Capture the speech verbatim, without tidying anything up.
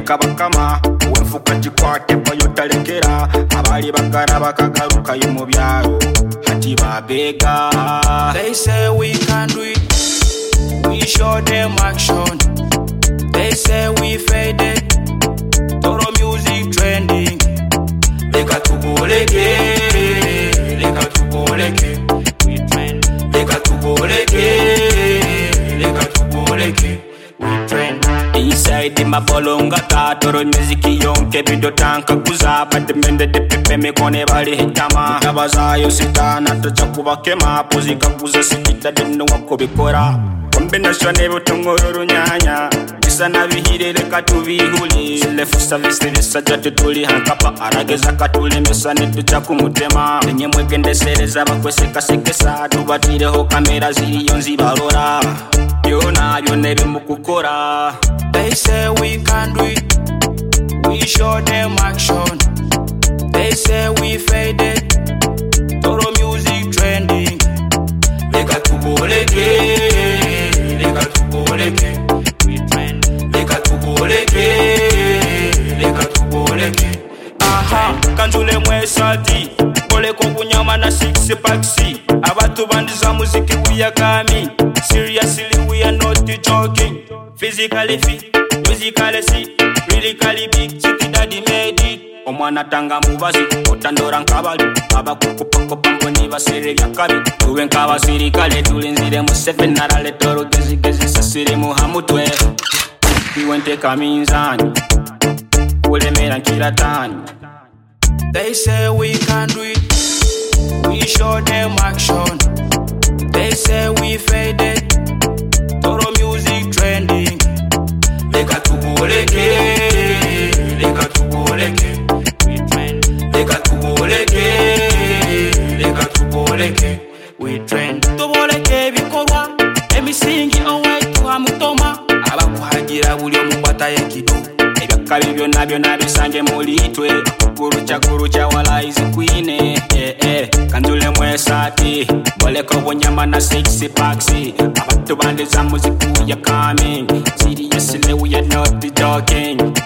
kabakama wenfuka jikwate bayotalekera abali bagara bakagaruka mu byaro hati babega. They say we can do it, we show them action. They say we faded, Toro music trending. Leka tuboleke, leka tuboleke, we trend. Leka tuboleke, leka tuboleke, we trend. Inside the mabolonga ta Toro music yonke bido tanka kuza batemende de pepe me kone bali hitama tabazayo sitana tachakubakema pozika kuza sikita deno wako bikora combination ebo tongoro nyanya bisa nabihire leka tubihuli lefu service lesa jatu tuli hankapa arageza katule mesane tuchakumutema nenye mwegendesereza bakweseka sekesa tubatireho kamera ziriyo nzibarora yona byone bimukukora. They say we can do it, we show them action. They say we faded, Toro music trending. Leka tuboleke, leka tuboleke, we trend. Leka tuboleke, leka tuboleke. Aha, kanjule mwesati, bole ko kunyama na six paxi. Abatu bandiza muziki uya kami. Seriously we are not joking. Physically fit, musically sick, really cali big, chiki daddy made it. Omwana tanga mubazi, otandora nkabali, aba kukupa kopa niba sere yakabi. Tuwe nkaba sirikale tulinzire mu seven narale Toro gezi gezi sasire mu hamutwe. Iwente kaminzani, ulemera nkiratani. They say we can do it, we show them action. They say we faded, Toro music trending. Leka tuboleke, leka tuboleke, we trend. Leka tuboleke, leka tuboleke, we trend. Tuboleke bikorwa, emisingi onwe tuhamutoma. Abakuhagira buli omubata yekido. Ebyakabi byonna byonna bisange mulitwe. Gurucha gurucha wala izikwine. Eh eh, kanjule mwesati. Boleko bonyama na six paxi. Abatu bandiza muziki we are coming. Seriously we are not joking.